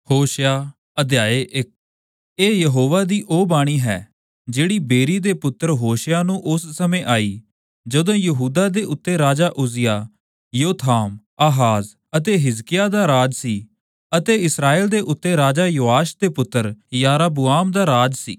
ਹੋਸ਼ਿਆ ਅਧਿਆਇ 1। ਇਹ ਯਹੋਵਾ ਦੀ ਉਹ ਬਾਣੀ ਹੈ ਜਿਹੜੀ ਬੇਰੀ ਦੇ ਪੁੱਤਰ ਹੋਸ਼ਿਆ ਨੂੰ ਉਸ ਸਮੇਂ ਆਈ ਜਦੋਂ ਯਹੂਦਾ ਦੇ ਉੱਤੇ ਰਾਜਾ ਉਜ਼ੀਆ, ਯੋਥਾਮ, ਆਹਾਜ਼ ਅਤੇ ਹਿਜ਼ਕੀਯਾਹ ਦਾ ਰਾਜ ਸੀ ਅਤੇ ਇਸਰਾਏਲ ਦੇ ਉੱਤੇ ਰਾਜਾ ਯੋਆਸ਼ ਦੇ ਪੁੱਤਰ ਯਾਰੋਬਾਮ ਦਾ ਰਾਜ ਸੀ।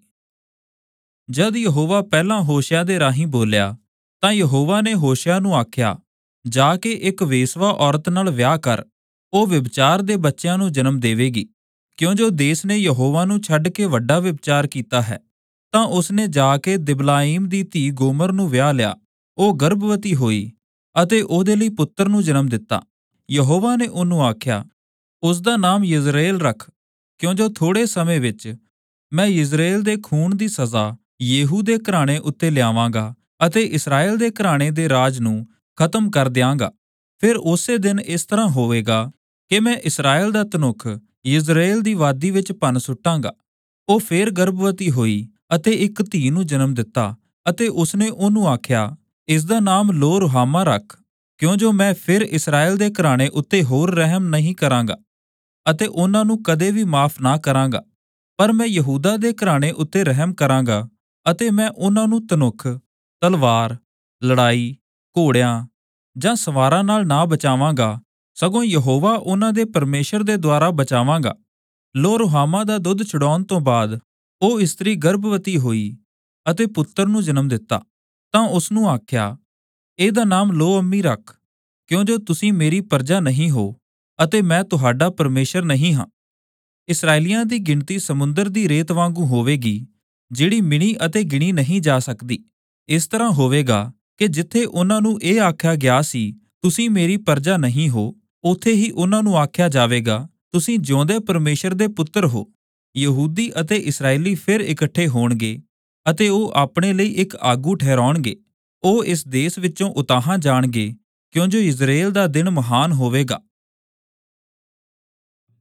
ਜਦ ਯਹੋਵਾ ਪਹਿਲਾਂ ਹੋਸ਼ਿਆ ਦੇ ਰਾਹੀਂ ਬੋਲਿਆ ਤਾਂ ਯਹੋਵਾ ਨੇ ਹੋਸ਼ਿਆ ਨੂੰ ਆਖਿਆ, ਜਾ ਕੇ ਇੱਕ ਵੇਸਵਾ ਔਰਤ ਨਾਲ ਵਿਆਹ ਕਰ, ਉਹ ਵਿਭਚਾਰ ਦੇ ਬੱਚਿਆਂ ਨੂੰ ਜਨਮ ਦੇਵੇਗੀ। ਕਿਉਂ ਜੋ ਦੇਸ਼ ਨੇ ਯਹੋਵਾ ਨੂੰ ਛੱਡ ਕੇ ਵੱਡਾ ਵਿਭਚਾਰ ਕੀਤਾ ਹੈ। ਤਾਂ ਉਸਨੇ ਜਾ ਕੇ ਦਿਬਲਾਇਮ ਦੀ ਧੀ ਗੋਮਰ ਨੂੰ ਵਿਆਹ ਲਿਆ। ਉਹ ਗਰਭਵਤੀ ਹੋਈ ਅਤੇ ਉਹਦੇ ਲਈ ਪੁੱਤਰ ਨੂੰ ਜਨਮ ਦਿੱਤਾ। ਯਹੋਵਾ ਨੇ ਉਹਨੂੰ ਆਖਿਆ, ਉਸ ਦਾ ਨਾਮ ਯਿਜ਼ਰਏਲ ਰੱਖ, ਕਿਉਂ ਜੋ ਥੋੜੇ ਸਮੇਂ ਵਿੱਚ ਮੈਂ ਯਿਜ਼ਰਏਲ ਦੇ ਖੂਨ ਦੀ ਸਜ਼ਾ ਯੇਹੂ ਦੇ ਘਰਾਣੇ ਉੱਤੇ ਲਿਆਵਾਂਗਾ ਅਤੇ ਇਸਰਾਏਲ ਦੇ ਘਰਾਣੇ ਦੇ ਰਾਜ ਨੂੰ ਖਤਮ ਕਰ ਦਿਆਂਗਾ। ਫਿਰ ਉਸੇ ਦਿਨ ਇਸ ਤਰ੍ਹਾਂ ਹੋਵੇਗਾ ਕਿ ਮੈਂ ਇਸਰਾਏਲ ਦਾ ਧਨੁੱਖ ਯਿਜ਼ਰਏਲ ਦੀ ਵਾਦੀ ਵਿੱਚ ਭੰਨ ਸੁੱਟਾਂਗਾ। ਉਹ ਫੇਰ ਗਰਭਵਤੀ ਹੋਈ ਅਤੇ ਇੱਕ ਧੀ ਨੂੰ ਜਨਮ ਦਿੱਤਾ ਅਤੇ ਉਸਨੇ ਉਹਨੂੰ ਆਖਿਆ, ਇਸ ਦਾ ਨਾਮ ਲੋ-ਰੁਹਾਮਾ ਰੱਖ, ਕਿਉਂ ਜੋ ਮੈਂ ਫਿਰ ਇਸਰਾਏਲ ਦੇ ਘਰਾਣੇ ਉੱਤੇ ਹੋਰ ਰਹਿਮ ਨਹੀਂ ਕਰਾਂਗਾ ਅਤੇ ਉਹਨਾਂ ਨੂੰ ਕਦੇ ਵੀ ਮਾਫ਼ ਨਾ ਕਰਾਂਗਾ। ਪਰ ਮੈਂ ਯਹੂਦਾ ਦੇ ਘਰਾਣੇ ਉੱਤੇ ਰਹਿਮ ਕਰਾਂਗਾ ਅਤੇ ਮੈਂ ਉਹਨਾਂ ਨੂੰ ਧਨੁੱਖ, ਤਲਵਾਰ, ਲੜਾਈ, ਘੋੜਿਆਂ ਜਾਂ ਸਵਾਰਾਂ ਨਾਲ ਨਾ ਬਚਾਵਾਂਗਾ, ਸਗੋਂ ਯਹੋਵਾ ਉਹਨਾਂ ਦੇ ਪਰਮੇਸ਼ਰ ਦੇ ਦੁਆਰਾ ਬਚਾਵਾਂਗਾ। ਲੋ-ਰੁਹਾਮਾ ਦਾ ਦੁੱਧ ਛੁਡਾਉਣ ਤੋਂ ਬਾਅਦ ਉਹ ਇਸਤਰੀ ਗਰਭਵਤੀ ਹੋਈ ਅਤੇ ਪੁੱਤਰ ਨੂੰ ਜਨਮ ਦਿੱਤਾ। ਤਾਂ ਉਸਨੂੰ ਆਖਿਆ, ਇਹਦਾ ਨਾਮ ਲੋ-ਅੰਮੀ ਰੱਖ, ਕਿਉਂ ਜੋ ਤੁਸੀਂ ਮੇਰੀ ਪਰਜਾ ਨਹੀਂ ਹੋ ਅਤੇ ਮੈਂ ਤੁਹਾਡਾ ਪਰਮੇਸ਼ਰ ਨਹੀਂ ਹਾਂ। ਇਸਰਾਏਲੀਆਂ ਦੀ ਗਿਣਤੀ ਸਮੁੰਦਰ ਦੀ ਰੇਤ ਵਾਂਗੂ ਹੋਵੇਗੀ, ਜਿਹੜੀ ਮਿਣੀ ਅਤੇ ਗਿਣੀ ਨਹੀਂ ਜਾ ਸਕਦੀ। ਇਸ ਤਰ੍ਹਾਂ ਹੋਵੇਗਾ ਕਿ ਜਿੱਥੇ ਉਹਨਾਂ ਨੂੰ ਇਹ ਆਖਿਆ ਗਿਆ ਸੀ, ਤੁਸੀਂ ਮੇਰੀ ਪਰਜਾ ਨਹੀਂ ਹੋ, ਉੱਥੇ ਹੀ ਉਹਨਾਂ ਨੂੰ ਆਖਿਆ ਜਾਵੇਗਾ, ਤੁਸੀਂ ਜਿਉਂਦੇ ਪਰਮੇਸ਼ਰ ਦੇ ਪੁੱਤਰ ਹੋ। ਯਹੂਦੀ ਅਤੇ ਇਸਰਾਏਲੀ ਫਿਰ ਇਕੱਠੇ ਹੋਣਗੇ ਅਤੇ ਉਹ ਆਪਣੇ ਲਈ ਇੱਕ ਆਗੂ ਠਹਿਰਾਉਣਗੇ। ਉਹ ਇਸ ਦੇਸ਼ ਵਿੱਚੋਂ ਉਤਾਹਾਂ ਜਾਣਗੇ, ਕਿਉਂ ਜੋ ਯਿਜ਼ਰਏਲ ਦਾ ਦਿਨ ਮਹਾਨ ਹੋਵੇਗਾ।